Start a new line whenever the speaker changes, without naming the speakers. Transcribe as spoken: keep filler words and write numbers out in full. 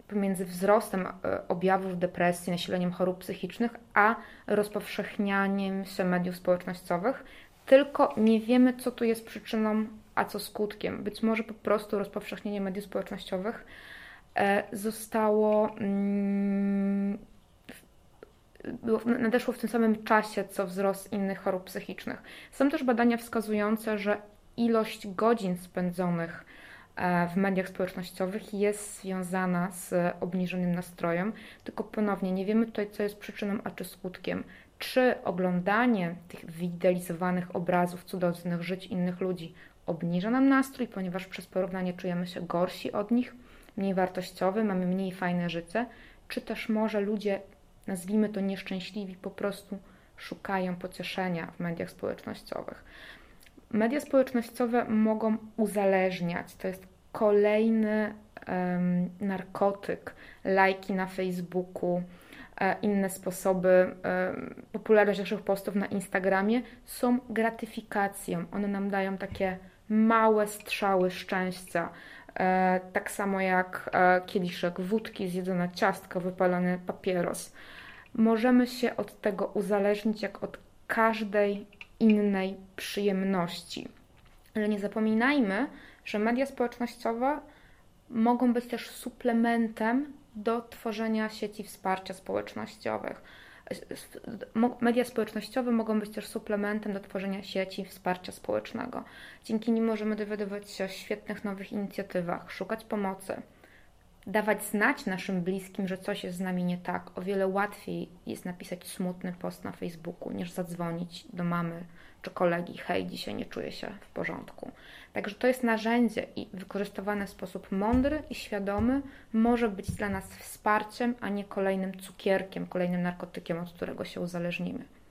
pomiędzy wzrostem objawów depresji, nasileniem chorób psychicznych, a rozpowszechnianiem się mediów społecznościowych, tylko nie wiemy, co tu jest przyczyną, a co skutkiem. Być może po prostu rozpowszechnienie mediów społecznościowych zostało nadeszło w tym samym czasie, co wzrost innych chorób psychicznych. Są też badania wskazujące, że ilość godzin spędzonych w mediach społecznościowych jest związana z obniżonym nastrojem, tylko ponownie nie wiemy tutaj, co jest przyczyną, a czy skutkiem. Czy oglądanie tych wyidealizowanych obrazów cudownych żyć innych ludzi obniża nam nastrój, ponieważ przez porównanie czujemy się gorsi od nich, mniej wartościowy, mamy mniej fajne życie, czy też może ludzie, nazwijmy to nieszczęśliwi, po prostu szukają pocieszenia w mediach społecznościowych. Media społecznościowe mogą uzależniać, to jest kolejny um, narkotyk, lajki na Facebooku, e, inne sposoby, e, popularność naszych postów na Instagramie są gratyfikacją, one nam dają takie małe strzały szczęścia, e, tak samo jak e, kieliszek wódki, zjedzona ciastka, wypalony papieros. Możemy się od tego uzależnić jak od każdej innej przyjemności. Ale nie zapominajmy, że media społecznościowe mogą być też suplementem do tworzenia sieci wsparcia społecznościowych. Media społecznościowe mogą być też suplementem do tworzenia sieci wsparcia społecznego. Dzięki nim możemy dowiadywać się o świetnych nowych inicjatywach, szukać pomocy, dawać znać naszym bliskim, że coś jest z nami nie tak. O wiele łatwiej jest napisać smutny post na Facebooku, niż zadzwonić do mamy czy kolegi: hej, dzisiaj nie czuję się w porządku. Także to jest narzędzie i wykorzystywane w sposób mądry i świadomy może być dla nas wsparciem, a nie kolejnym cukierkiem, kolejnym narkotykiem, od którego się uzależnimy.